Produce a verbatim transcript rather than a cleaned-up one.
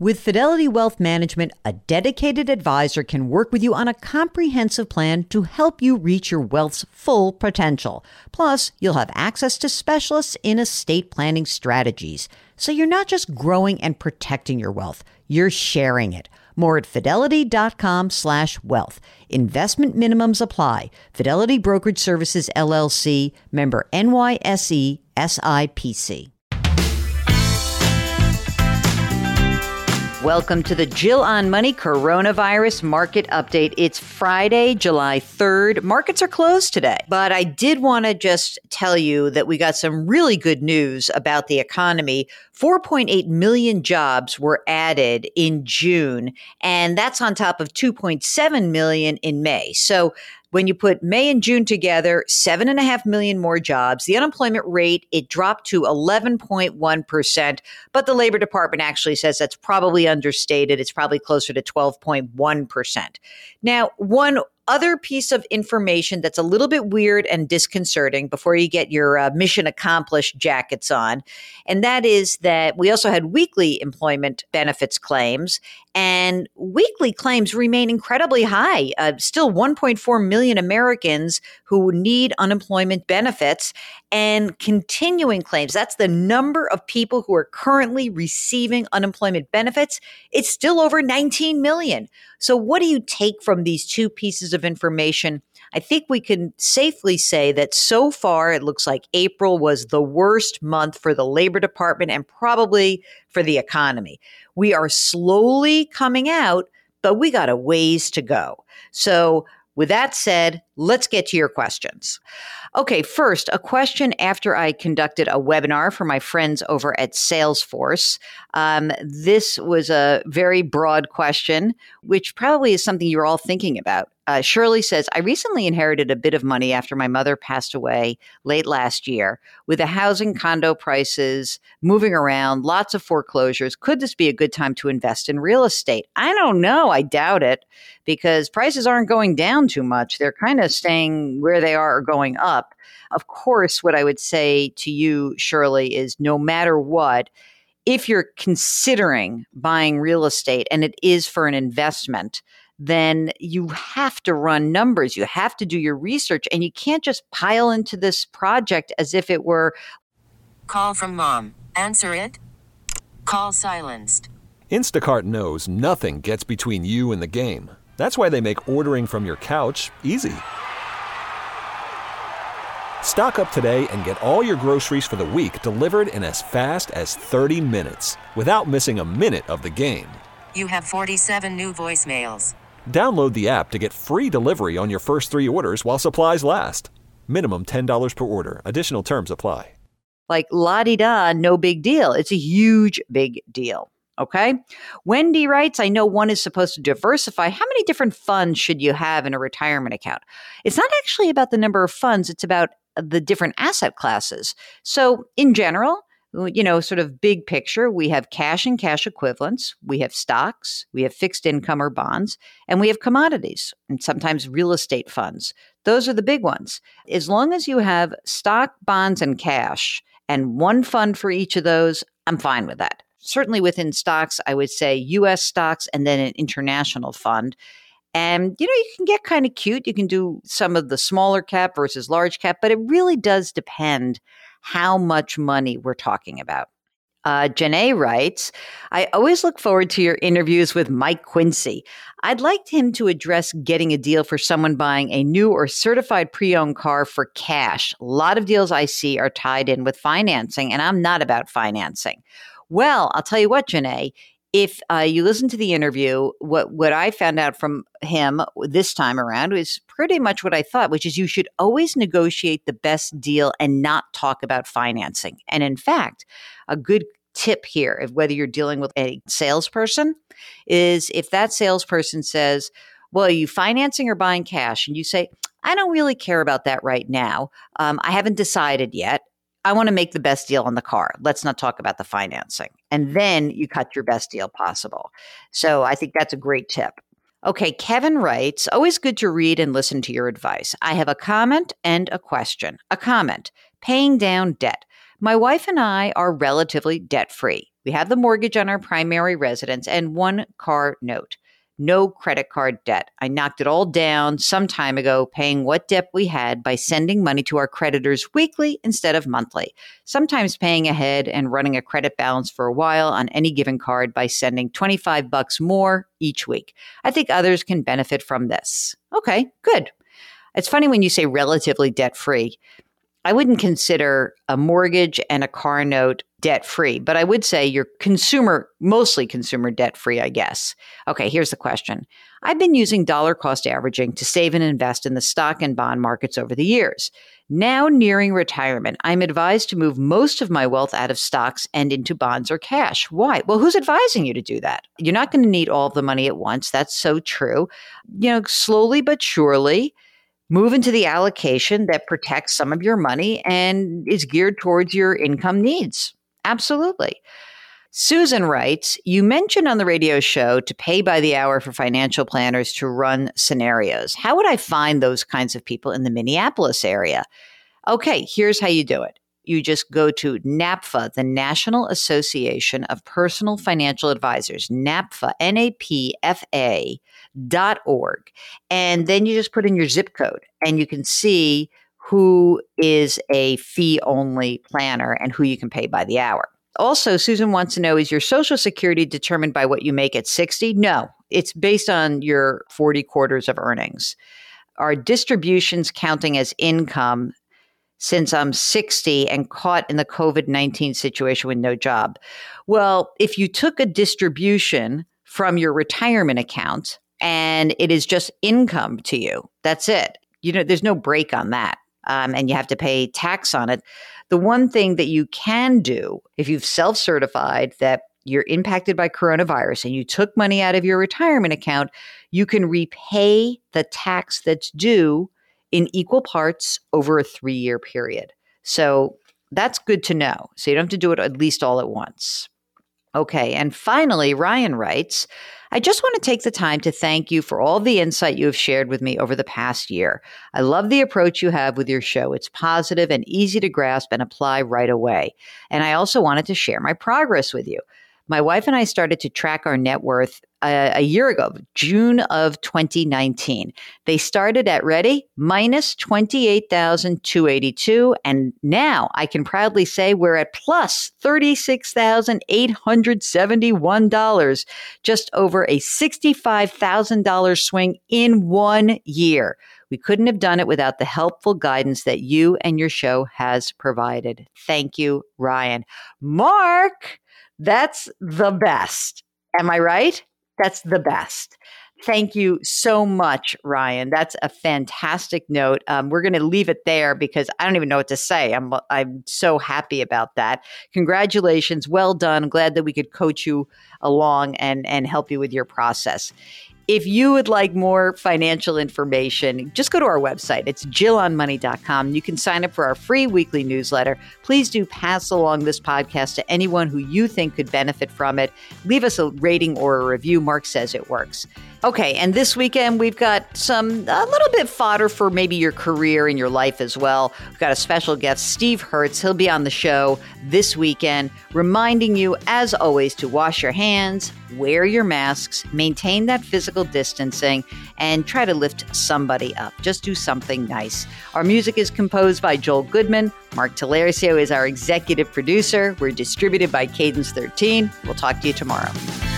With Fidelity Wealth Management, a dedicated advisor can work with you on a comprehensive plan to help you reach your wealth's full potential. Plus, you'll have access to specialists in estate planning strategies. So you're not just growing and protecting your wealth, you're sharing it. More at fidelity.com slash wealth. Investment minimums apply. Fidelity Brokerage Services, L L C, member N Y S E, S I P C. Welcome to the Jill on Money Coronavirus Market Update. It's Friday, July third. Markets are closed today, but I did want to just tell you that we got some really good news about the economy. four point eight million jobs were added in June, and that's on top of two point seven million in May. So when you put May and June together, seven and a half million more jobs. The unemployment rate, it dropped to eleven point one percent, but the Labor Department actually says that's probably understated. It's probably closer to twelve point one percent. Now, one other piece of information that's a little bit weird and disconcerting before you get your uh, mission accomplished jackets on, and that is that we also had weekly employment benefits claims, and weekly claims remain incredibly high. Uh, still one point four million Americans who need unemployment benefits, and continuing claims. That's the number of people who are currently receiving unemployment benefits. It's still over nineteen million. So what do you take from these two pieces of information? I think we can safely say that so far it looks like April was the worst month for the Labor Department and probably for the economy. We are slowly coming out, but we got a ways to go. So with that said, let's get to your questions. Okay, first, a question after I conducted a webinar for my friends over at Salesforce. Um, this was a very broad question, which probably is something you're all thinking about. Uh, Shirley says, I recently inherited a bit of money after my mother passed away late last year. With the housing condo prices moving around, lots of foreclosures, could this be a good time to invest in real estate? I don't know. I doubt it, because prices aren't going down too much. They're kind of staying where they are or going up. Of course, what I would say to you, Shirley, is no matter what, if you're considering buying real estate and it is for an investment, then you have to run numbers. You have to do your research, and you can't just pile into this project as if it were. Call from mom. Answer it. Call silenced. Instacart knows nothing gets between you and the game. That's why they make ordering from your couch easy. Stock up today and get all your groceries for the week delivered in as fast as thirty minutes without missing a minute of the game. You have forty-seven new voicemails. Download the app to get free delivery on your first three orders while supplies last. Minimum ten dollars per order. Additional terms apply. Like la-di-da, no big deal. It's a huge, big deal. Okay? Wendy writes, I know one is supposed to diversify. How many different funds should you have in a retirement account? It's not actually about the number of funds. It's about the different asset classes. So in general, you know, sort of big picture, we have cash and cash equivalents, we have stocks, we have fixed income or bonds, and we have commodities and sometimes real estate funds. Those are the big ones. As long as you have stock, bonds, and cash and one fund for each of those, I'm fine with that. Certainly within stocks, I would say U S stocks and then an international fund. And, you know, you can get kind of cute. You can do some of the smaller cap versus large cap, but it really does depend how much money we're talking about. Uh, Janae writes, I always look forward to your interviews with Mike Quincy. I'd like him to address getting a deal for someone buying a new or certified pre-owned car for cash. A lot of deals I see are tied in with financing, and I'm not about financing. Well, I'll tell you what, Janae, if uh, you listen to the interview, what, what I found out from him this time around is pretty much what I thought, which is you should always negotiate the best deal and not talk about financing. And in fact, a good tip here, of whether you're dealing with a salesperson, is if that salesperson says, well, are you financing or buying cash? And you say, I don't really care about that right now. Um, I haven't decided yet. I want to make the best deal on the car. Let's not talk about the financing. And then you cut your best deal possible. So I think that's a great tip. Okay, Kevin writes, always good to read and listen to your advice. I have a comment and a question. A comment, paying down debt. My wife and I are relatively debt-free. We have the mortgage on our primary residence and one car note. No credit card debt. I knocked it all down some time ago, paying what debt we had by sending money to our creditors weekly instead of monthly. Sometimes paying ahead and running a credit balance for a while on any given card by sending twenty-five bucks more each week. I think others can benefit from this. Okay, good. It's funny when you say relatively debt-free. I wouldn't consider a mortgage and a car note debt-free, but I would say you're consumer, mostly consumer debt-free, I guess. Okay, here's the question. I've been using dollar cost averaging to save and invest in the stock and bond markets over the years. Now nearing retirement, I'm advised to move most of my wealth out of stocks and into bonds or cash. Why? Well, who's advising you to do that? You're not going to need all of the money at once. That's so true. You know, slowly but surely, move into the allocation that protects some of your money and is geared towards your income needs. Absolutely. Susan writes, you mentioned on the radio show to pay by the hour for financial planners to run scenarios. How would I find those kinds of people in the Minneapolis area? Okay, here's how you do it. You just go to NAPFA, the National Association of Personal Financial Advisors, NAPFA, N A P F A dot org. And then you just put in your zip code and you can see who is a fee-only planner and who you can pay by the hour. Also, Susan wants to know, is your Social Security determined by what you make at sixty? No, it's based on your forty quarters of earnings. Are distributions counting as income since I'm sixty and caught in the COVID nineteen situation with no job? Well, if you took a distribution from your retirement account and it is just income to you, that's it. You know, there's no break on that. Um, and you have to pay tax on it. The one thing that you can do, if you've self-certified that you're impacted by coronavirus and you took money out of your retirement account, you can repay the tax that's due in equal parts over a three-year period. So that's good to know. So you don't have to do it at least all at once. Okay, and finally, Ryan writes, I just want to take the time to thank you for all the insight you have shared with me over the past year. I love the approach you have with your show. It's positive and easy to grasp and apply right away. And I also wanted to share my progress with you. My wife and I started to track our net worth uh, a year ago, June of twenty nineteen. They started at, ready, minus twenty-eight thousand two hundred eighty-two. And now I can proudly say we're at plus thirty-six thousand eight hundred seventy-one dollars, just over a sixty-five thousand dollars swing in one year. We couldn't have done it without the helpful guidance that you and your show has provided. Thank you, Ryan. Mark, that's the best. Am I right? That's the best. Thank you so much, Ryan. That's a fantastic note. Um, we're going to leave it there because I don't even know what to say. I'm I'm so happy about that. Congratulations. Well done. I'm glad that we could coach you along and, and help you with your process. If you would like more financial information, just go to our website. It's jill on money dot com. You can sign up for our free weekly newsletter. Please do pass along this podcast to anyone who you think could benefit from it. Leave us a rating or a review. Mark says it works. Okay, and this weekend we've got some, a little bit fodder for maybe your career and your life as well. We've got a special guest, Steve Hertz. He'll be on the show this weekend, reminding you, as always, to wash your hands, wear your masks, maintain that physical distancing, and try to lift somebody up. Just do something nice. Our music is composed by Joel Goodman. Mark Talercio is our executive producer. We're distributed by Cadence thirteen. We'll talk to you tomorrow.